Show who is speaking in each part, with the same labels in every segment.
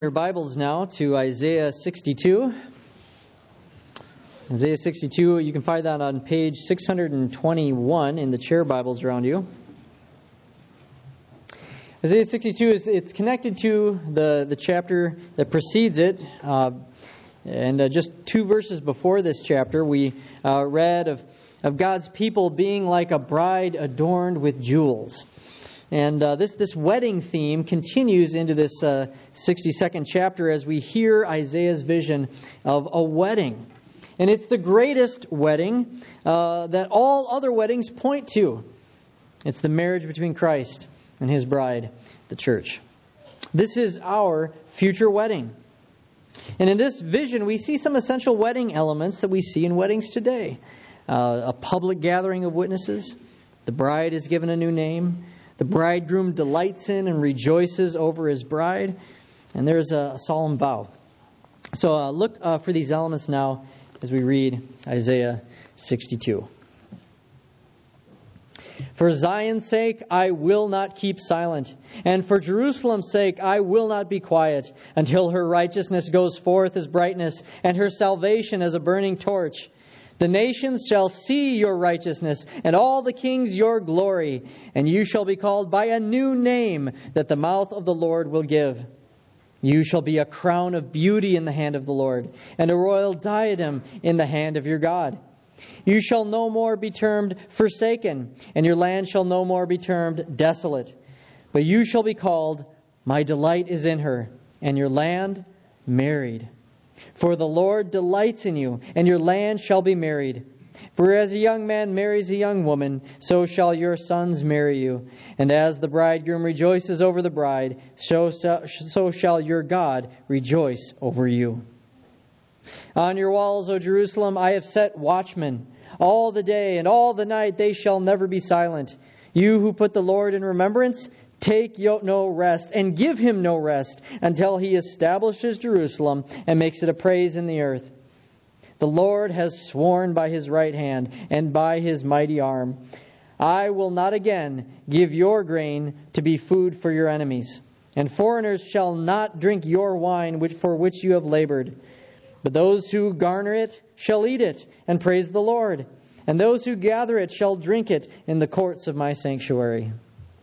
Speaker 1: Your Bibles now to Isaiah 62. Isaiah 62, you can find that on page 621 in the chair Bibles around you. Isaiah 62 it's connected to the chapter that precedes it. And just two verses before this chapter, we read of God's people being like a bride adorned with jewels. And this wedding theme continues into this 62nd chapter as we hear Isaiah's vision of a wedding. And it's the greatest wedding that all other weddings point to. It's the marriage between Christ and His bride, the church. This is our future wedding. And in this vision, we see some essential wedding elements that we see in weddings today. A public gathering of witnesses. The bride is given a new name. The bridegroom delights in and rejoices over his bride. And there's a solemn vow. So look for these elements now as we read Isaiah 62. For Zion's sake, I will not keep silent. And for Jerusalem's sake, I will not be quiet until her righteousness goes forth as brightness and her salvation as a burning torch. The nations shall see your righteousness, and all the kings your glory, and you shall be called by a new name that the mouth of the Lord will give. You shall be a crown of beauty in the hand of the Lord, and a royal diadem in the hand of your God. You shall no more be termed forsaken, and your land shall no more be termed desolate. But you shall be called, My delight is in her, and your land married. For the Lord delights in you, and your land shall be married. For as a young man marries a young woman, so shall your sons marry you. And as the bridegroom rejoices over the bride, so shall your God rejoice over you. On your walls, O Jerusalem, I have set watchmen. All the day and all the night they shall never be silent. You who put the Lord in remembrance, take no rest, and give Him no rest, until He establishes Jerusalem and makes it a praise in the earth. The Lord has sworn by His right hand and by His mighty arm. I will not again give your grain to be food for your enemies, and foreigners shall not drink your wine for which you have labored. But those who garner it shall eat it and praise the Lord, and those who gather it shall drink it in the courts of my sanctuary.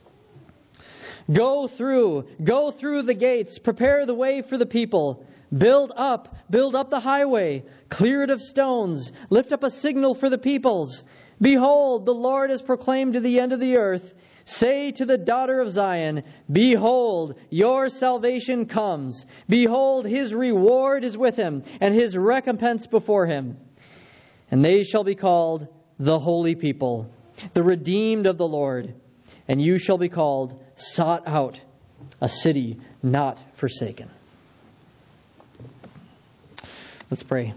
Speaker 1: Go through the gates, prepare the way for the people. Build up the highway, clear it of stones, lift up a signal for the peoples. Behold, the Lord has proclaimed to the end of the earth. Say to the daughter of Zion, Behold, your salvation comes. Behold, His reward is with Him, and His recompense before Him. And they shall be called the holy people, the redeemed of the Lord. And you shall be called sought out, a city not forsaken. Let's pray.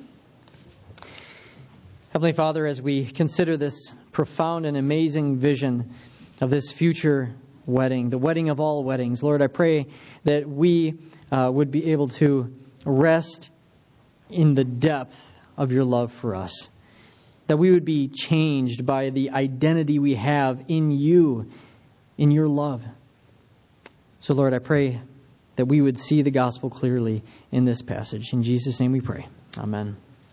Speaker 1: Heavenly Father, as we consider this profound and amazing vision of this future wedding, the wedding of all weddings, Lord, I pray that we would be able to rest in the depth of your love for us, that we would be changed by the identity we have in you, in your love. So, Lord, I pray that we would see the gospel clearly in this passage. In Jesus' name we pray. Amen.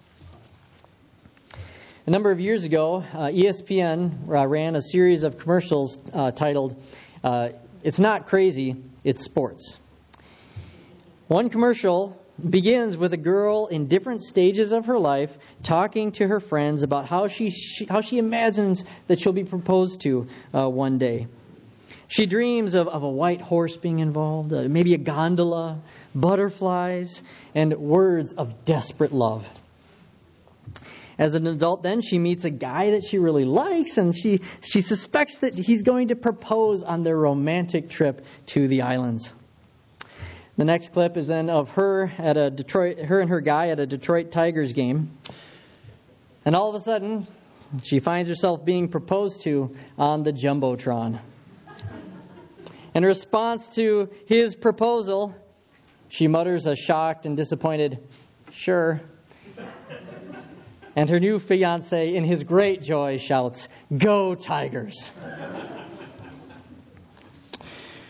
Speaker 1: A number of years ago, ESPN ran a series of commercials titled, It's Not Crazy, It's Sports. One commercial begins with a girl in different stages of her life talking to her friends about how she imagines that she'll be proposed to one day. She dreams of a white horse being involved, maybe a gondola, butterflies, and words of desperate love. As an adult then, she meets a guy that she really likes, and she suspects that he's going to propose on their romantic trip to the islands. The next clip is then of her and her guy at a Detroit Tigers game. And all of a sudden, she finds herself being proposed to on the Jumbotron. In response to his proposal, she mutters a shocked and disappointed, "Sure." And her new fiancé, in his great joy, shouts, "Go Tigers!"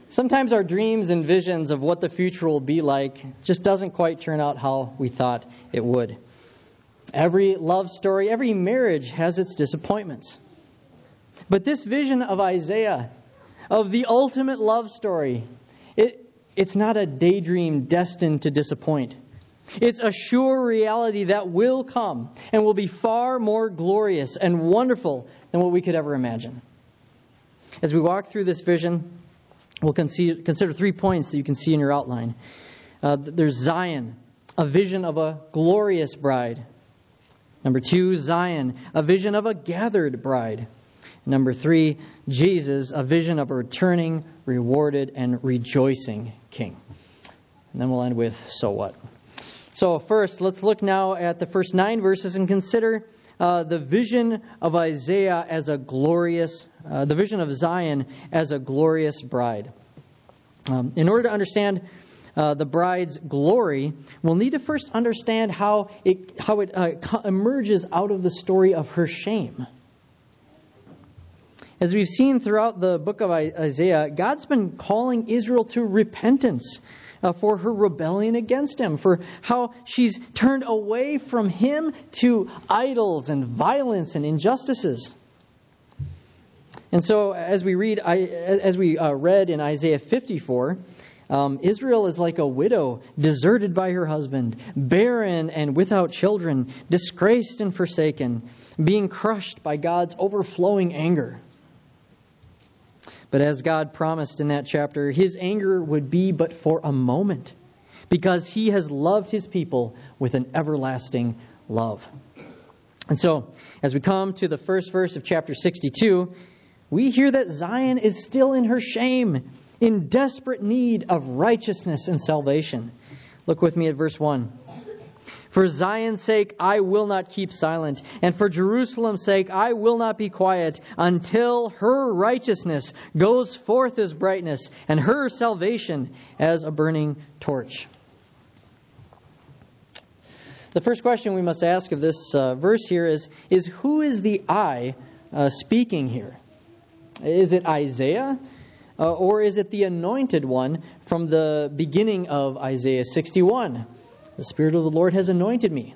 Speaker 1: Sometimes our dreams and visions of what the future will be like just doesn't quite turn out how we thought it would. Every love story, every marriage has its disappointments. But this vision of Isaiah, of the ultimate love story, it's not a daydream destined to disappoint. It's a sure reality that will come and will be far more glorious and wonderful than what we could ever imagine. As we walk through this vision, we'll consider 3 points that you can see in your outline. There's Zion, a vision of a glorious bride. Number 2, Zion, a vision of a gathered bride. Number 3, Jesus, a vision of a returning, rewarded, and rejoicing King. And then we'll end with, so what? So first, let's look now at the first 9 verses and consider the vision of Isaiah as a glorious, the vision of Zion as a glorious bride. In order to understand the bride's glory, we'll need to first understand how it emerges out of the story of her shame. As we've seen throughout the book of Isaiah, God's been calling Israel to repentance for her rebellion against Him, for how she's turned away from Him to idols and violence and injustices. And so, as we read in Isaiah 54, Israel is like a widow, deserted by her husband, barren and without children, disgraced and forsaken, being crushed by God's overflowing anger. But as God promised in that chapter, His anger would be but for a moment, because He has loved His people with an everlasting love. And so, as we come to the first verse of chapter 62, we hear that Zion is still in her shame, in desperate need of righteousness and salvation. Look with me at verse 1. For Zion's sake, I will not keep silent, and for Jerusalem's sake, I will not be quiet, until her righteousness goes forth as brightness, and her salvation as a burning torch. The first question we must ask of this verse here is who is the I speaking here? Is it Isaiah? Or is it the anointed one from the beginning of Isaiah 61? The Spirit of the Lord has anointed me.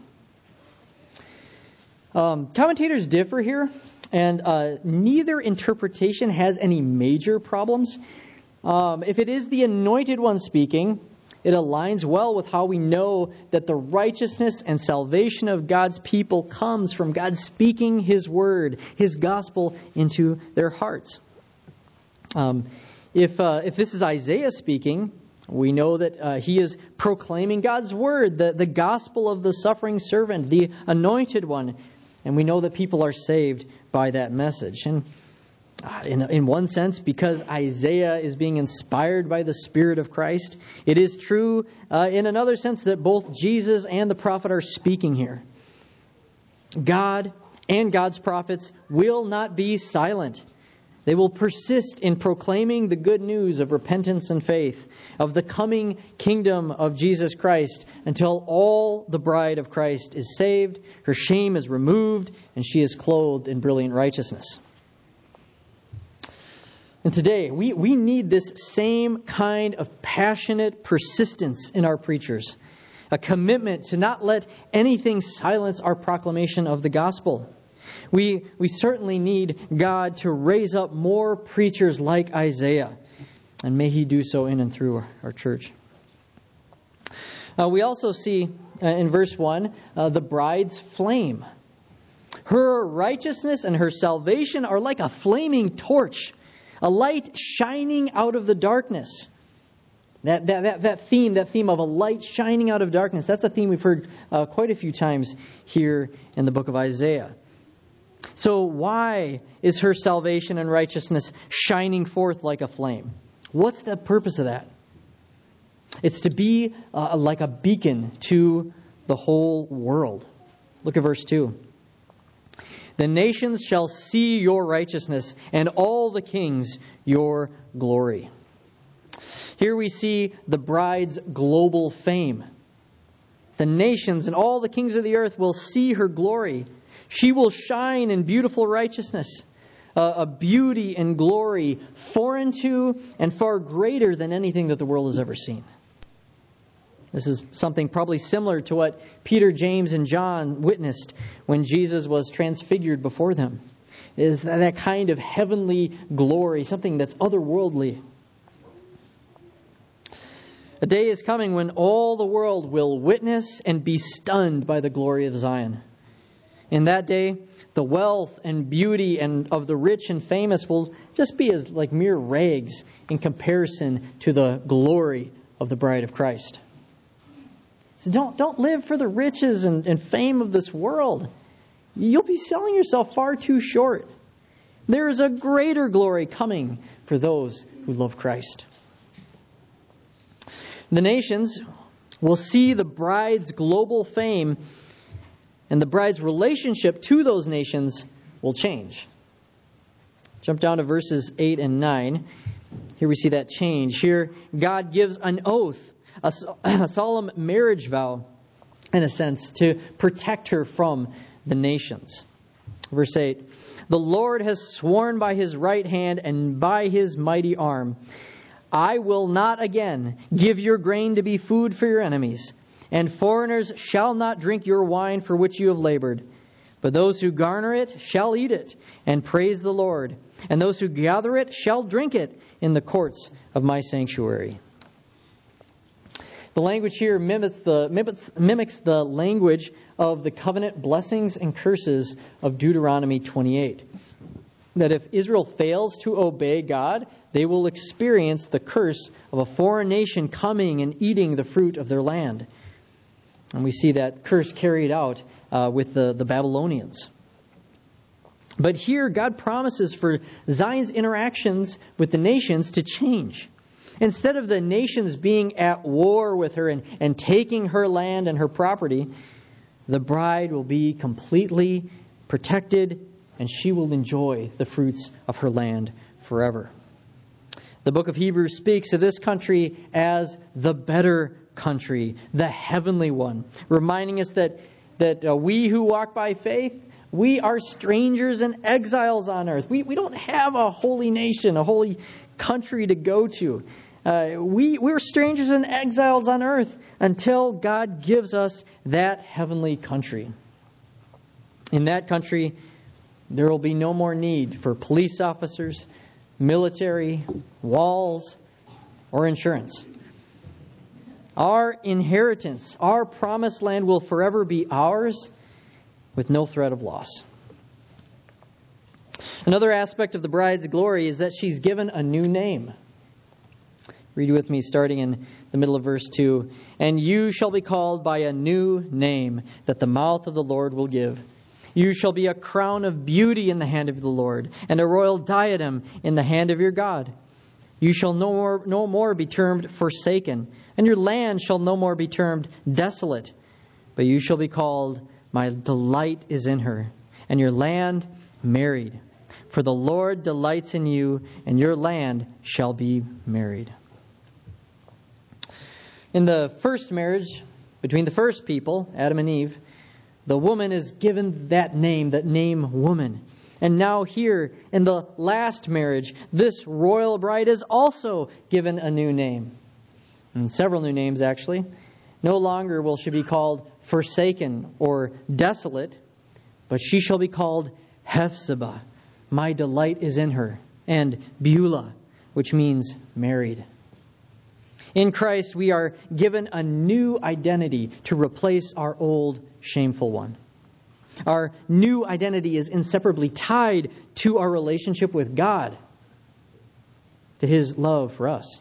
Speaker 1: Commentators differ here, and neither interpretation has any major problems. If it is the anointed one speaking, it aligns well with how we know that the righteousness and salvation of God's people comes from God speaking His word, His gospel into their hearts. If this is Isaiah speaking, we know that he is proclaiming God's word, the gospel of the suffering servant, the anointed one. And we know that people are saved by that message. And in one sense, because Isaiah is being inspired by the Spirit of Christ, it is true in another sense that both Jesus and the prophet are speaking here. God and God's prophets will not be silent. They will persist in proclaiming the good news of repentance and faith, of the coming kingdom of Jesus Christ, until all the bride of Christ is saved, her shame is removed, and she is clothed in brilliant righteousness. And today, we need this same kind of passionate persistence in our preachers, a commitment to not let anything silence our proclamation of the gospel. We certainly need God to raise up more preachers like Isaiah, and may He do so in and through our church. We also see in verse 1 the bride's flame. Her righteousness and her salvation are like a flaming torch, a light shining out of the darkness. That theme of a light shining out of darkness, that's a theme we've heard quite a few times here in the book of Isaiah. So why is her salvation and righteousness shining forth like a flame? What's the purpose of that? It's to be like a beacon to the whole world. Look at verse 2. The nations shall see your righteousness, and all the kings your glory. Here we see the bride's global fame. The nations and all the kings of the earth will see her glory. She will shine in beautiful righteousness. a beauty and glory foreign to and far greater than anything that the world has ever seen. This is something probably similar to what Peter, James, and John witnessed when Jesus was transfigured before them. It is that kind of heavenly glory, something that's otherworldly. A day is coming when all the world will witness and be stunned by the glory of Zion. In that day, the wealth and beauty of the rich and famous will just be as like mere rags in comparison to the glory of the bride of Christ. So don't live for the riches and fame of this world. You'll be selling yourself far too short. There is a greater glory coming for those who love Christ. The nations will see the bride's global fame, and the bride's relationship to those nations will change. Jump down to verses 8 and 9. Here we see that change. Here, God gives an oath, a solemn marriage vow, in a sense, to protect her from the nations. Verse 8, the Lord has sworn by his right hand and by his mighty arm, I will not again give your grain to be food for your enemies, and foreigners shall not drink your wine for which you have labored. But those who garner it shall eat it and praise the Lord, and those who gather it shall drink it in the courts of my sanctuary. The language here mimics the language of the covenant blessings and curses of Deuteronomy 28. That if Israel fails to obey God, they will experience the curse of a foreign nation coming and eating the fruit of their land. And we see that curse carried out with the Babylonians. But here, God promises for Zion's interactions with the nations to change. Instead of the nations being at war with her and taking her land and her property, the bride will be completely protected, and she will enjoy the fruits of her land forever. The book of Hebrews speaks of this country as the better country, the heavenly one, reminding us that we who walk by faith, we are strangers and exiles on earth. We don't have a holy nation, a holy country to go to. We're strangers and exiles on earth until God gives us that heavenly country. In that country, there will be no more need for police officers, military, walls, or insurance. Our inheritance, our promised land will forever be ours with no threat of loss. Another aspect of the bride's glory is that she's given a new name. Read with me starting in the middle of verse 2. And you shall be called by a new name that the mouth of the Lord will give. You shall be a crown of beauty in the hand of the Lord, and a royal diadem in the hand of your God. You shall no more be termed forsaken, and your land shall no more be termed desolate. But you shall be called, my delight is in her, and your land married. For the Lord delights in you, and your land shall be married. In the first marriage between the first people, Adam and Eve, the woman is given that name woman. And now here, in the last marriage, this royal bride is also given a new name. And several new names, actually. No longer will she be called forsaken or desolate, but she shall be called Hephzibah. My delight is in her. And Beulah, which means married. In Christ, we are given a new identity to replace our old, shameful one. Our new identity is inseparably tied to our relationship with God, to His love for us.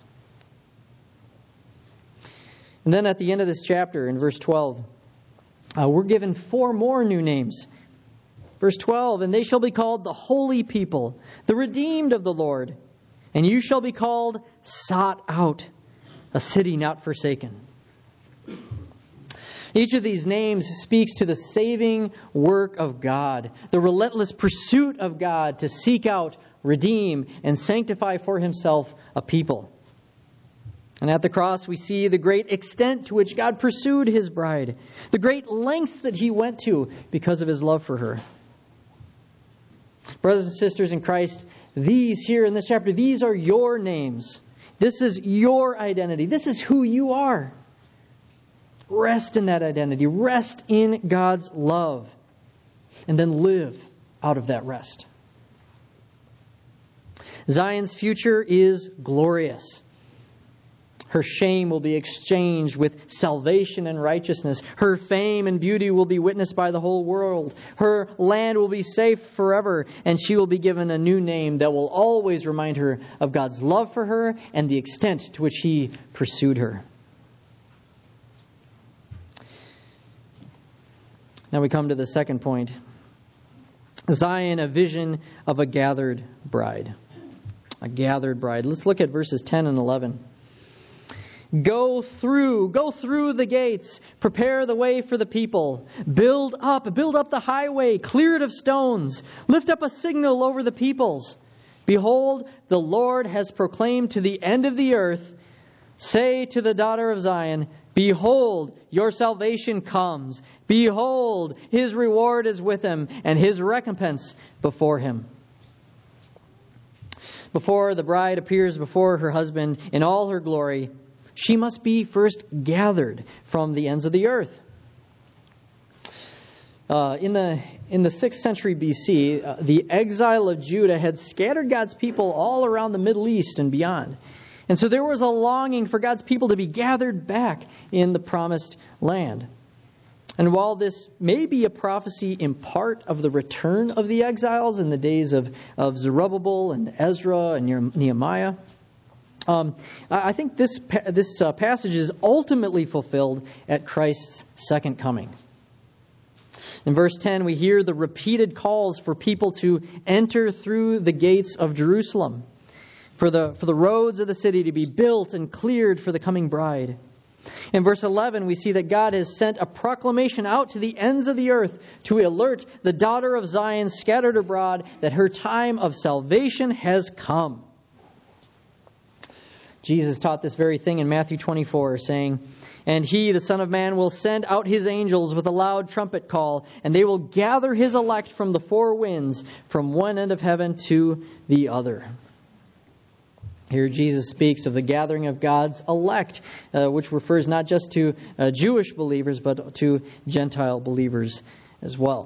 Speaker 1: And then at the end of this chapter, in verse 12, we're given 4 more new names. Verse 12, and they shall be called the holy people, the redeemed of the Lord. And you shall be called sought out, a city not forsaken. Each of these names speaks to the saving work of God, the relentless pursuit of God to seek out, redeem, and sanctify for Himself a people. And at the cross, we see the great extent to which God pursued His bride, the great lengths that He went to because of His love for her. Brothers and sisters in Christ, these here in this chapter, these are your names. This is your identity. This is who you are. Rest in that identity. Rest in God's love. And then live out of that rest. Zion's future is glorious. Her shame will be exchanged with salvation and righteousness. Her fame and beauty will be witnessed by the whole world. Her land will be safe forever, and she will be given a new name that will always remind her of God's love for her and the extent to which He pursued her. Now we come to the second point. Zion, a vision of a gathered bride. A gathered bride. Let's look at verses 10 and 11. Go through the gates, prepare the way for the people. Build up the highway, clear it of stones. Lift up a signal over the peoples. Behold, the Lord has proclaimed to the end of the earth. Say to the daughter of Zion, behold, your salvation comes. Behold, His reward is with Him, and His recompense before Him. Before the bride appears before her husband in all her glory, she must be first gathered from the ends of the earth. In the 6th century BC, the exile of Judah had scattered God's people all around the Middle East and beyond. And so there was a longing for God's people to be gathered back in the promised land. And while this may be a prophecy in part of the return of the exiles in the days of Zerubbabel and Ezra and Nehemiah, I think this passage is ultimately fulfilled at Christ's second coming. In verse 10, we hear the repeated calls for people to enter through the gates of Jerusalem, for the roads of the city to be built and cleared for the coming bride. In verse 11, we see that God has sent a proclamation out to the ends of the earth to alert the daughter of Zion scattered abroad that her time of salvation has come. Jesus taught this very thing in Matthew 24, saying, and He, the Son of Man, will send out His angels with a loud trumpet call, and they will gather His elect from the four winds, from one end of heaven to the other. Here Jesus speaks of the gathering of God's elect, which refers not just to Jewish believers, but to Gentile believers as well.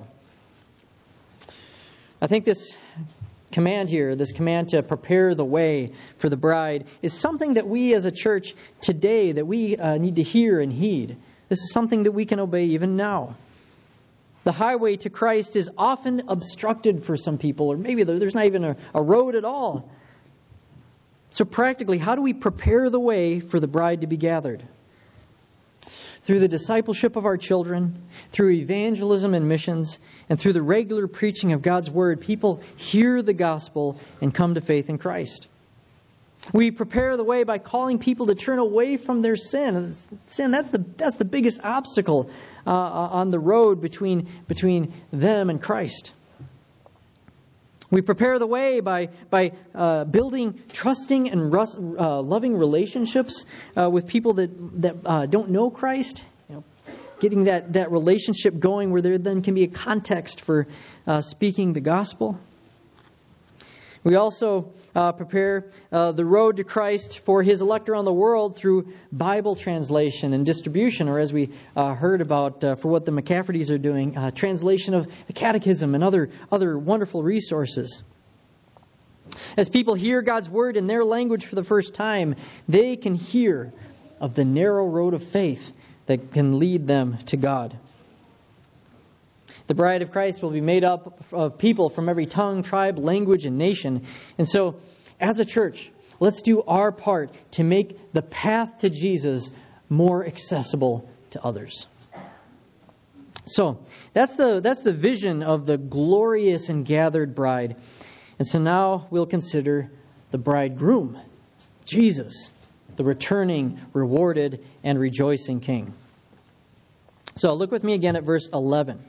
Speaker 1: I think this command here, this command to prepare the way for the bride, is something that we as a church today, that we need to hear and heed. This is something that we can obey even now. The highway to Christ is often obstructed for some people, or maybe there's not even a road at all. So practically, how do we prepare the way for the bride to be gathered? Through the discipleship of our children, through evangelism and missions, and through the regular preaching of God's Word, people hear the gospel and come to faith in Christ. We prepare the way by calling people to turn away from their sin. Sin, that's the biggest obstacle on the road between them and Christ. We prepare the way by building trusting and loving relationships with people that don't know Christ. Getting that relationship going where there then can be a context for speaking the gospel. We also prepare the road to Christ for His elect around the world through Bible translation and distribution, or as we heard about for what the McCaffertys are doing, translation of the Catechism and other wonderful resources. As people hear God's Word in their language for the first time, they can hear of the narrow road of faith that can lead them to God. The bride of Christ will be made up of people from every tongue, tribe, language, and nation. And so, as a church, let's do our part to make the path to Jesus more accessible to others. So, that's the vision of the glorious and gathered bride. And so now we'll consider the bridegroom, Jesus, the returning, rewarded, and rejoicing King. So look with me again at verse 11.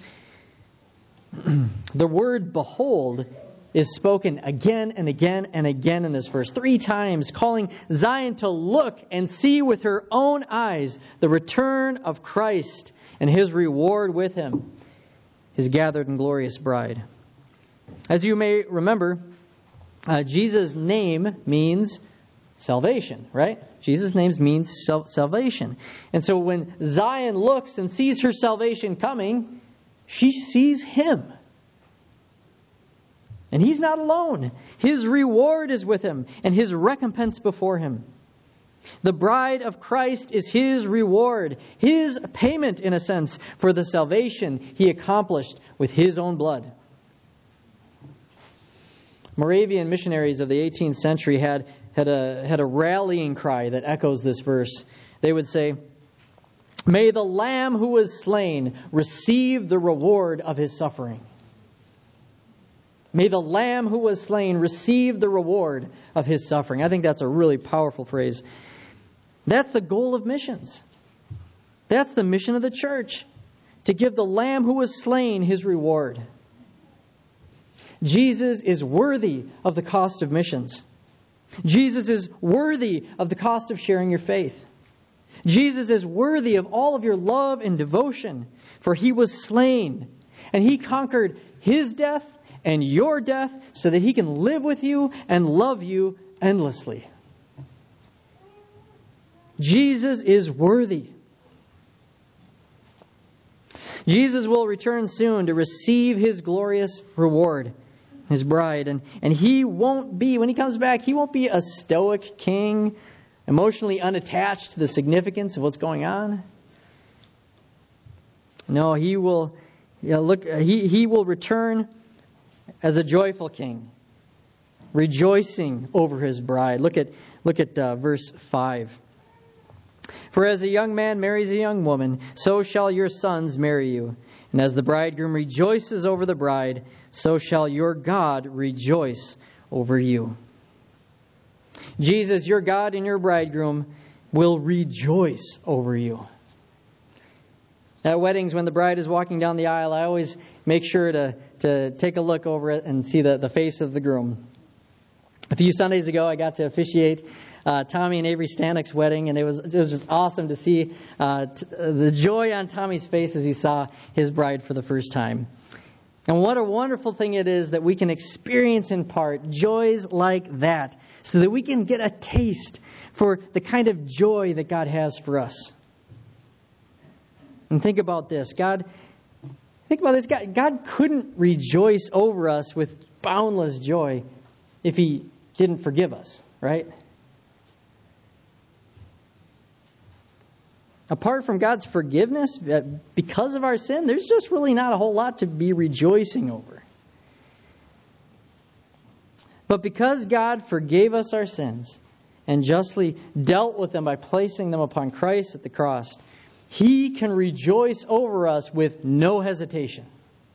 Speaker 1: The word behold is spoken again and again and again in this verse, 3 times, calling Zion to look and see with her own eyes the return of Christ and His reward with Him, His gathered and glorious bride. As you may remember, Jesus' name means salvation, right? Jesus' name means salvation. And so when Zion looks and sees her salvation coming, she sees Him. And He's not alone. His reward is with Him and His recompense before Him. The bride of Christ is His reward, His payment, in a sense, for the salvation He accomplished with His own blood. Moravian missionaries of the 18th century had a rallying cry that echoes this verse. They would say, "May the Lamb who was slain receive the reward of His suffering." May the Lamb who was slain receive the reward of His suffering. I think that's a really powerful phrase. That's the goal of missions. That's the mission of the church, to give the Lamb who was slain His reward. Jesus is worthy of the cost of missions. Jesus is worthy of the cost of sharing your faith. Jesus is worthy of all of your love and devotion, for He was slain, and He conquered His death and your death so that He can live with you and love you endlessly. Jesus is worthy. Jesus will return soon to receive His glorious reward, His bride. And He won't be, when He comes back, He won't be a stoic king, emotionally unattached to the significance of what's going on. No, He will He will return as a joyful king, rejoicing over His bride. Look at verse 5. For as a young man marries a young woman, so shall your sons marry you. And as the bridegroom rejoices over the bride, so shall your God rejoice over you. Jesus, your God and your bridegroom, will rejoice over you. At weddings, when the bride is walking down the aisle, I always make sure to take a look over it and see the face of the groom. A few Sundays ago, I got to officiate Tommy and Avery Stanek's wedding, and it was just awesome to see the joy on Tommy's face as he saw his bride for the first time. And what a wonderful thing it is that we can experience in part joys like that, so that we can get a taste for the kind of joy that God has for us. And think about this. God couldn't rejoice over us with boundless joy if He didn't forgive us, right? Apart from God's forgiveness, because of our sin, there's just really not a whole lot to be rejoicing over. But because God forgave us our sins and justly dealt with them by placing them upon Christ at the cross, He can rejoice over us with no hesitation.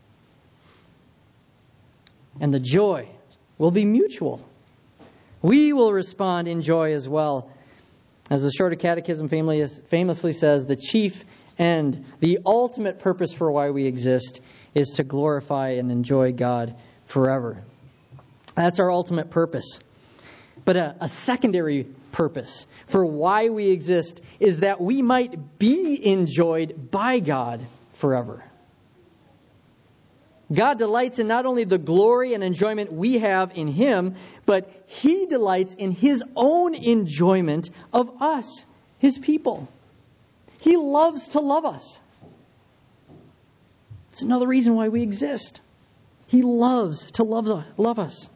Speaker 1: And the joy will be mutual. We will respond in joy as well. As the Shorter Catechism famously says, the chief end, the ultimate purpose for why we exist, is to glorify and enjoy God forever. That's our ultimate purpose. But a secondary purpose for why we exist is that we might be enjoyed by God forever. God delights in not only the glory and enjoyment we have in Him, but He delights in His own enjoyment of us, His people. He loves to love us. It's another reason why we exist. He loves to love us.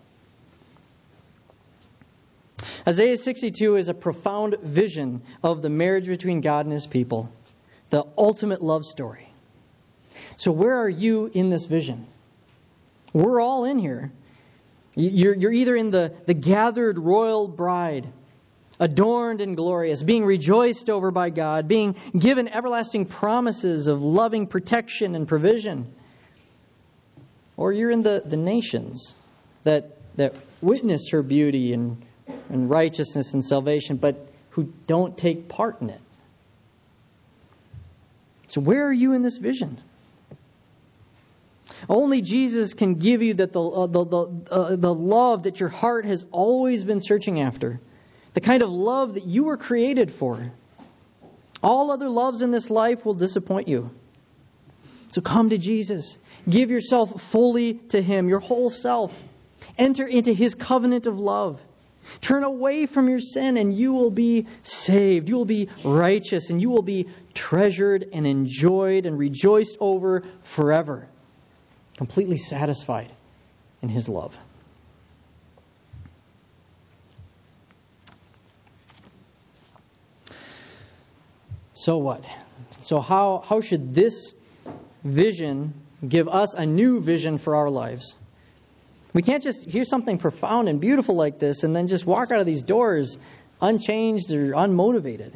Speaker 1: Isaiah 62 is a profound vision of the marriage between God and His people, the ultimate love story. So where are you in this vision? We're all in here. You're either in the gathered royal bride, adorned and glorious, being rejoiced over by God, being given everlasting promises of loving protection and provision. Or you're in the nations that witness her beauty and righteousness and salvation, but who don't take part in it. So where are you in this vision? Only Jesus can give you the love that your heart has always been searching after. The kind of love that you were created for. All other loves in this life will disappoint you. So come to Jesus. Give yourself fully to Him, your whole self. Enter into His covenant of love. Turn away from your sin and you will be saved. You will be righteous and you will be treasured and enjoyed and rejoiced over forever. Completely satisfied in His love. So what? So how should this vision give us a new vision for our lives? We can't just hear something profound and beautiful like this and then just walk out of these doors unchanged or unmotivated.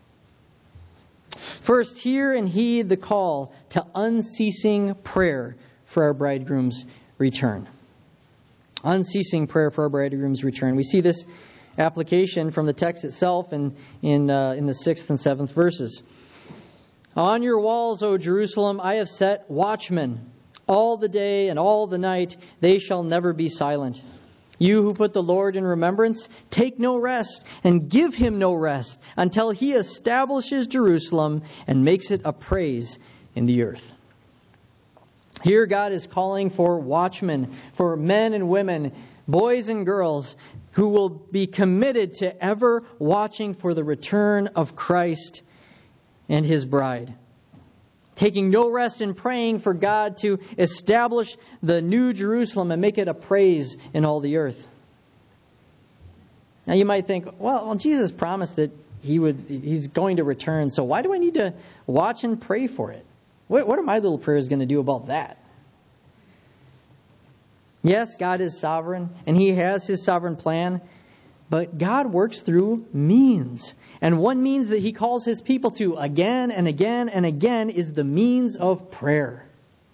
Speaker 1: First, hear and heed the call to unceasing prayer for our bridegroom's return. Unceasing prayer for our bridegroom's return. We see this application from the text itself in the 6th and 7th verses. On your walls, O Jerusalem, I have set watchmen. All the day and all the night, they shall never be silent. You who put the Lord in remembrance, take no rest and give Him no rest until He establishes Jerusalem and makes it a praise in the earth. Here God is calling for watchmen, for men and women, boys and girls, who will be committed to ever watching for the return of Christ and His bride. Taking no rest in praying for God to establish the new Jerusalem and make it a praise in all the earth. Now you might think, well, Jesus promised that He's going to return, so why do I need to watch and pray for it? What are my little prayers going to do about that? Yes, God is sovereign, and He has His sovereign plan, but God works through means. And one means that He calls His people to again and again and again is the means of prayer.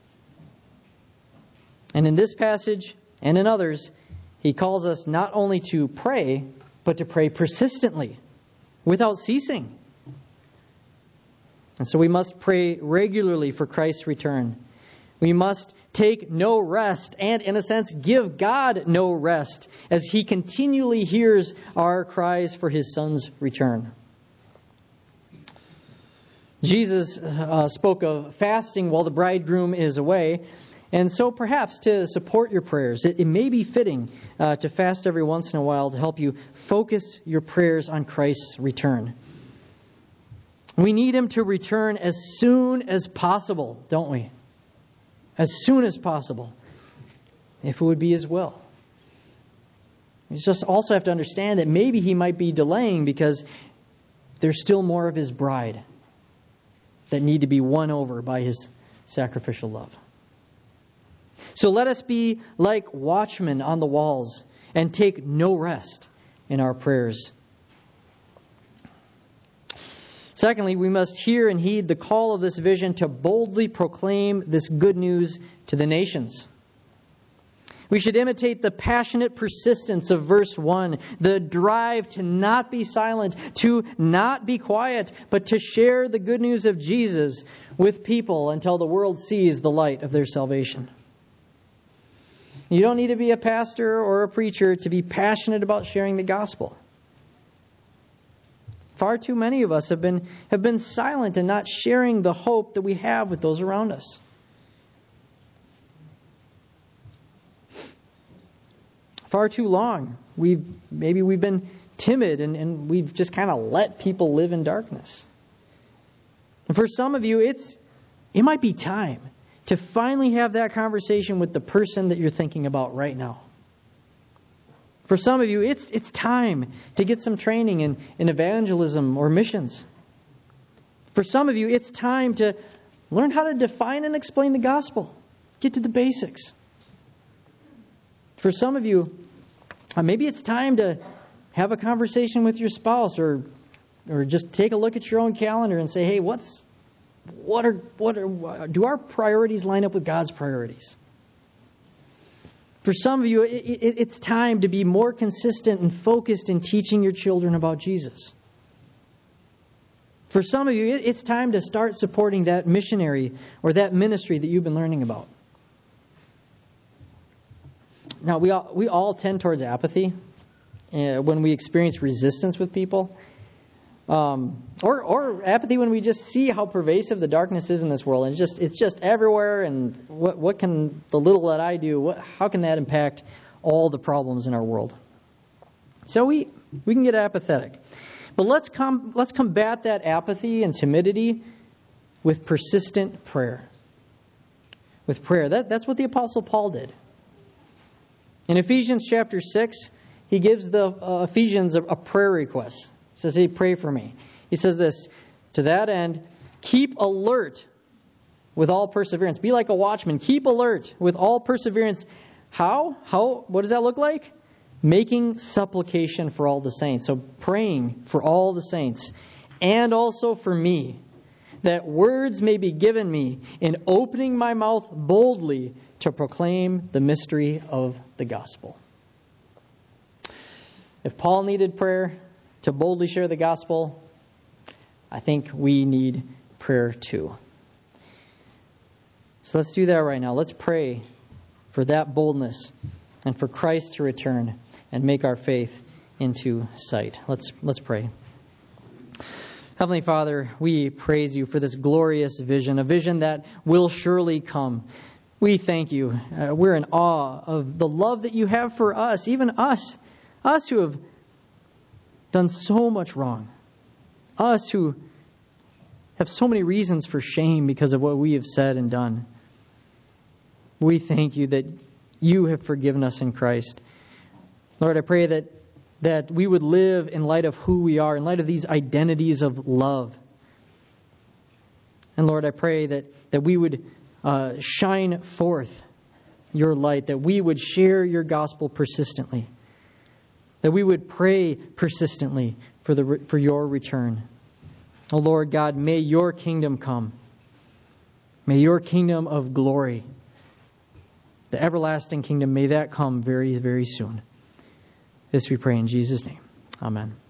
Speaker 1: And in this passage and in others, He calls us not only to pray, but to pray persistently, without ceasing. And so we must pray regularly for Christ's return. We must take no rest and, in a sense, give God no rest as He continually hears our cries for His Son's return. Jesus spoke of fasting while the bridegroom is away, and so perhaps to support your prayers, it may be fitting to fast every once in a while to help you focus your prayers on Christ's return. We need Him to return as soon as possible, don't we? As soon as possible, if it would be His will. We just also have to understand that maybe He might be delaying because there's still more of His bride that need to be won over by His sacrificial love. So let us be like watchmen on the walls and take no rest in our prayers. Secondly, we must hear and heed the call of this vision to boldly proclaim this good news to the nations. We should imitate the passionate persistence of verse 1, the drive to not be silent, to not be quiet, but to share the good news of Jesus with people until the world sees the light of their salvation. You don't need to be a pastor or a preacher to be passionate about sharing the gospel. Far too many of us have been silent and not sharing the hope that we have with those around us. Far too long, we've been timid and we've just kind of let people live in darkness. And for some of you, it might be time to finally have that conversation with the person that you're thinking about right now. For some of you, it's time to get some training in evangelism or missions. For some of you, it's time to learn how to define and explain the gospel. Get to the basics. For some of you, maybe it's time to have a conversation with your spouse or just take a look at your own calendar and say, hey, do our priorities line up with God's priorities? For some of you, it's time to be more consistent and focused in teaching your children about Jesus. For some of you, it's time to start supporting that missionary or that ministry that you've been learning about. Now, we all tend towards apathy when we experience resistance with people. Or apathy when we just see how pervasive the darkness is in this world, and it's just everywhere. And what can the little that I do? How can that impact all the problems in our world? So we can get apathetic, but let's combat that apathy and timidity with persistent prayer. With prayer, that's what the Apostle Paul did. In Ephesians chapter 6, he gives the Ephesians a prayer request. He says, "Hey, pray for me." He says this, "To that end, keep alert with all perseverance." Be like a watchman. Keep alert with all perseverance. How? What does that look like? Making supplication for all the saints. So praying for all the saints. And also for me, that words may be given me in opening my mouth boldly to proclaim the mystery of the gospel. If Paul needed prayer to boldly share the gospel, I think we need prayer too. So let's do that right now. Let's pray for that boldness and for Christ to return and make our faith into sight. Let's pray. Heavenly Father, we praise you for this glorious vision, a vision that will surely come. We thank you. We're in awe of the love that you have for us, even us who have done so much wrong, us who have so many reasons for shame because of what we have said and done. We thank you that you have forgiven us in Christ. Lord, I pray that we would live in light of who we are, in light of these identities of love. And Lord, I pray that we would shine forth your light, that we would share your gospel persistently, that we would pray persistently for your return. Oh Lord God, may your kingdom come. May your kingdom of glory, the everlasting kingdom, may that come very, very soon. This we pray in Jesus' name. Amen.